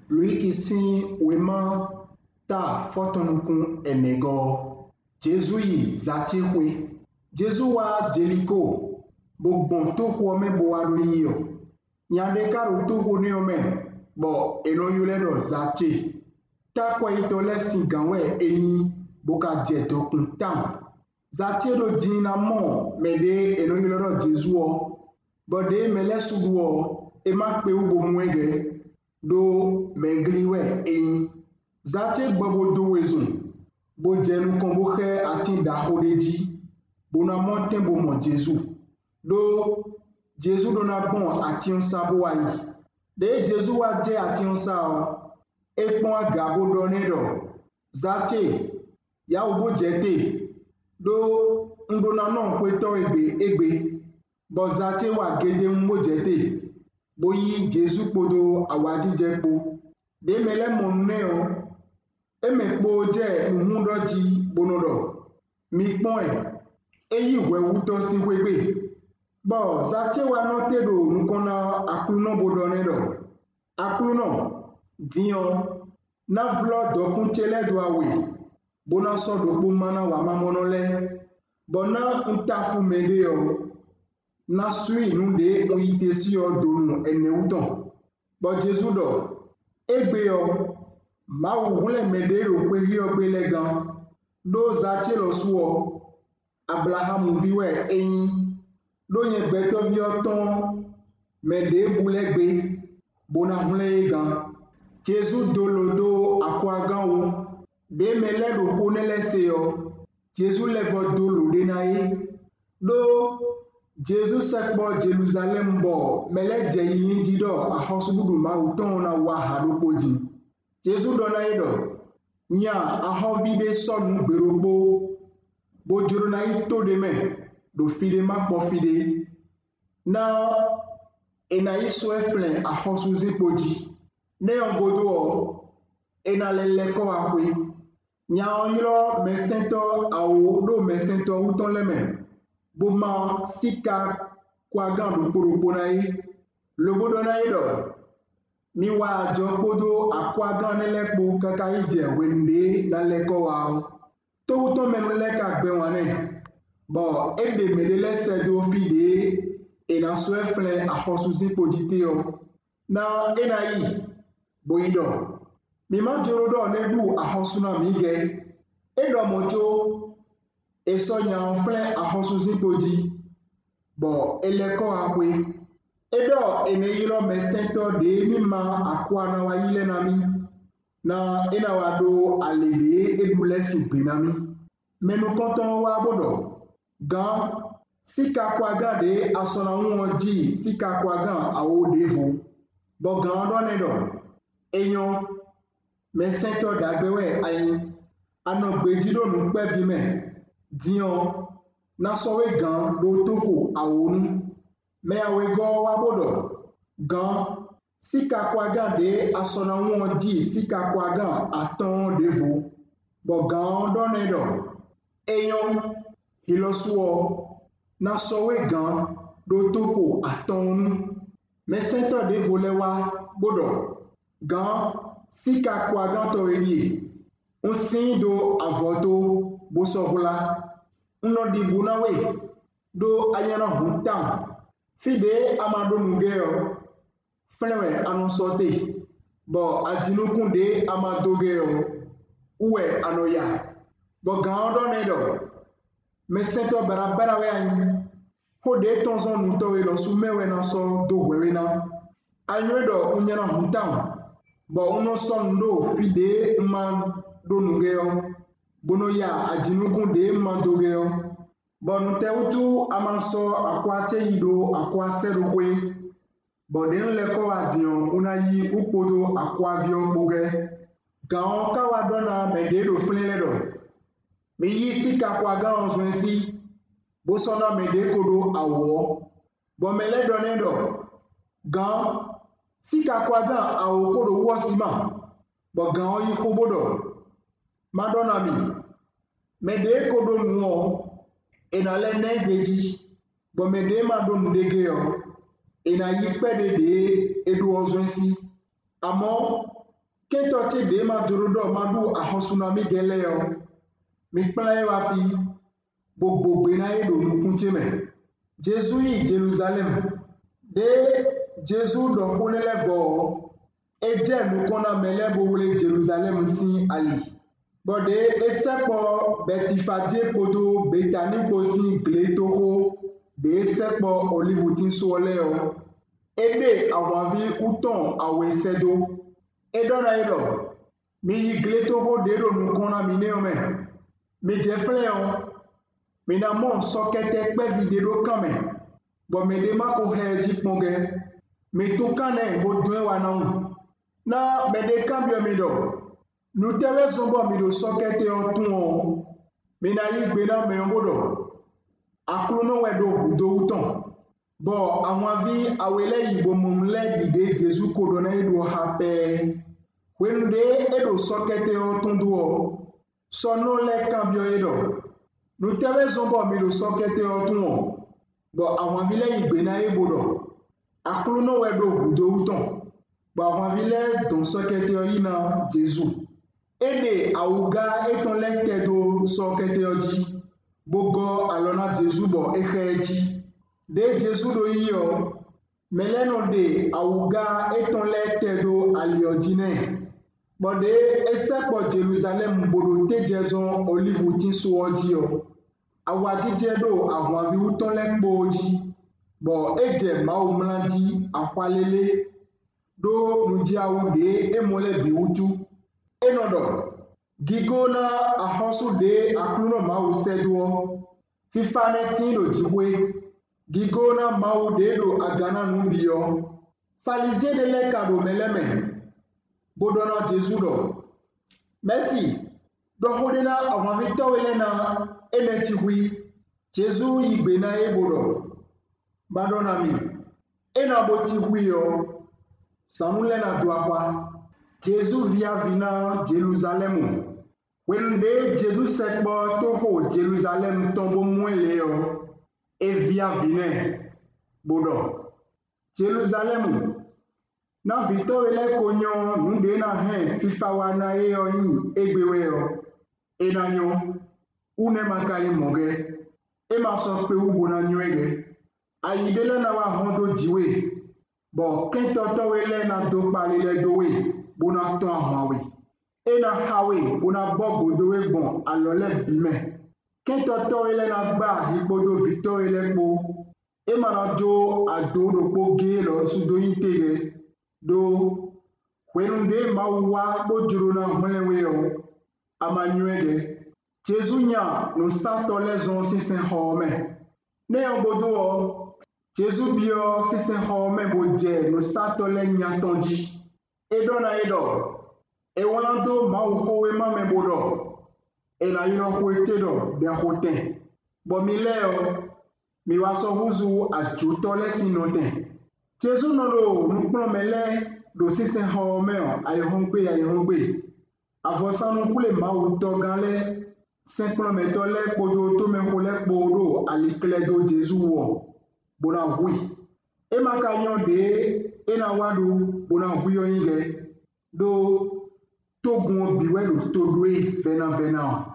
Lui qui sin wema ta fotonukun enego. Jésus yi zati hwe. Jésus wa Jericho. Bogbon to ko me bo wa lo yi o. Nyande karo to ko ni o me. Bo eno yule do zati. Ta ko ito le singanwe eni boka je dokun tam. Zati do dina mo me de eno yule do Jésus o. Bo de mele sugu o e ma pe ubo mwege do mengliwe eni. Zati gbogbo do wezun. Bo jenu kon bo khe atin da hodeji. Bo na monten bo mo Jésus. Do Jésus do na bon atin sa bo ayi. De Jésus wa je atin sa o. E pon aga bo do ne do. Zati ya ubo jete. Do ndona non kweto egbe. Bo zati wa gede mbo jete. Bo yi Jésus podo awadi jepo. De mele mon ne o. Eme kpo je nuhundo ji bonodo. Mi pon eyi we wuto si wegbe. Bo zati wa no tedo nukona akluno bodone do. Akluno dion na vlo dokun chele do awe. Bona so do po mana wa mamonole. Bona ntafu mede o. Na sui nunde uyite si o donu ene uton. Bo Jésus do egbe o. Ma wule medero kwe hiyo kwele gan. Do zati lo suo. Abraham viwe eyin. Do nye beto vio ton. Mede bulegbe. Bona hule gan. Jésus dolo do akwa gan ou. De mele do konele se yo. Jésus levo dolo de na ye. Do Jésus sekbo Jerusalem bo. Mele je yin jido a hosubudu ma uton na wa harupoji. Jésus dona ido. Nya ahobide sonu berogbo. Bojoro na ito de me. Do fide ma po fide. Na ena iso eflen ahosu zipoji. Ne ongodo o. Ena leleko akwe. Nya onyo mesento awo do mesento uton leme. Boma sika kwa gandu poropo na yi. Lobo dona ido. Mi wa ajo kodo akwa gan nelekpo kaka ije wende na leko wa. To to menu leka gbe wane. Bo ebe medele sedo fide e na so eflen ahosuzi pojite o. Na ena yi boido. Mi ma joro do nedu ahosuna mi ge. Edo moto e so nya flen ahosuzi poji. Bo eleko akwe. Edo ene yilo mesento de mima akwa na wa yile nami. Na ena wado alede edule sigbe nami. Menu konton wa bodo. Gan sika kwa gade asona wonji sika kwa gan awo devo. Bo gan do ne do. Enyo mesento dagbewe ayi. Ano gbejido nu pe vime. Dion na sowe gan do toko awonu. Me awe go wa bodo. Gan sika kwa gade asona wonji sika kwa gan aton devo. Bo gan do ne do. Eyon hilosuo na sowe gan do toko aton. Mesento devo lewa bodo. Gan sika kwa gan to elie. Unsin do avoto bosohula. Uno di bunawe do ayana hutam. Fide amado nugeo. Flewe anonsote. Bo ajinukunde amado geo. Uwe anoya. Bo gando nedo. Mesento barabara we ayi. Hode tonzon nutowe lo sumewe na so do wewena. Anywedo unyana hutam. Bo uno son do fide man do nugeo. Bono ya ajinukunde man do geo. Bon te utu amanso akwa te yido akwa serukwe. Boden leko adion unayi upodo akwa vio boge. Gaon kawa dona mededo flenledo. Mi yi sika kwa gaon zwensi. Bosona medekodo awo. Bon mele donedo. Gaon sika kwa gaon awo kodo wosima. Bon gaon yi kobodo. Madonna mi. Medekodo nuo. Ena le negeji. Bo mede ma do ndege yo. Ena yikpe de edu ozwensi. Amo Kento ti de ma dorodo ma du ahosuna mi gele yo. Mi kpla wa fi gbogbo gbe na edo nukun ti me. Jésus yi Jerusalem. De Jésus do fonele vo eje nukun na mele bo wole Jerusalem si ali. Bode esepo betifadie kodo betani kosi gletoro de esepo olivutin suole yo. Ede awavi uton awesedo. Edona edo. Mi yi gletoro de do nukona mi neome. Mi jefleon. Mi na mon sokete pe video kame. Bo me de ma ko he jipmonge. Mi to kane bo dwe wana. Na me de cambio mi do. Nous teve sombo mi do sokete otun mi na yi gbe na me ngodo akrono wedo do uton bo àwọn vi awele yibo mumle dide Jesu kodo na ido hape wende edo sokete otun do so no le cambio edo nous teve sombo mi do sokete otun bo àwọn vi le yigbe na ibodo akrono wedo do uton bo àwọn vi le don sokete oyina Jesu Ede awuga eton lekte do sokete oji. Bogo alona Jesu bo echeji. De Jesu do iyo. Meleno de awuga eton lekte do aliojine. Bode esepo Jerusalem bodo te jezon olivu tin so oji yo. Awati jedo ahwavi uton lekpo oji. Bo eje ma umlandi akwalele. Do nuji awude emole bi utu. Enodo, gigona ahosu de akluno mau seduo, fifane tindo jiwe, gigona mau dedo agana numbio, falize de lekado meleme, bodona Jesudo. Merci, dohodena avavito welena enetiwi, Jesu yibena ebodo, badonami, enaboti huyo, samulena duakwa. Jésus via vina Jerusalem. Wende Jésus sekbo toho Jerusalem tombo mwele yo. E via vine. Bodo. Jerusalem. Na vito ele konyo nunde na hen fifawa na yo yi egbewe yo. E na nyo. Une makayi moge. E maso pe ubo na nywege. Ayidele na wa hondo jiwe. Bo kento wele na do palile dowe. Bona ton hawe ena hawe bona bogo dowe bon alole bime kento to ele na gba ipodo vito ele po e mana jo adodo po gelo sudo intege do kwenunde mawwa bojuro na melewe yo amanywede Jesunya no sato lezon sisen home ne obodo Jesu bio sisen home boje no sato le nyatonji Edona edo, ewalando mauhowe mamebodo, ela yino huetedo de hote. Bomileo, mi waso huzu ajuto le sinote. Jesu nolo nuplomele do sise haomeo ayehongbe. Avosano kule mauto gale, simplement le podo to me hole podo alikle do Jesu wo. Bona hui. Ema kanyon de ena wadu bona huyo inge do togun biwelu todwe vena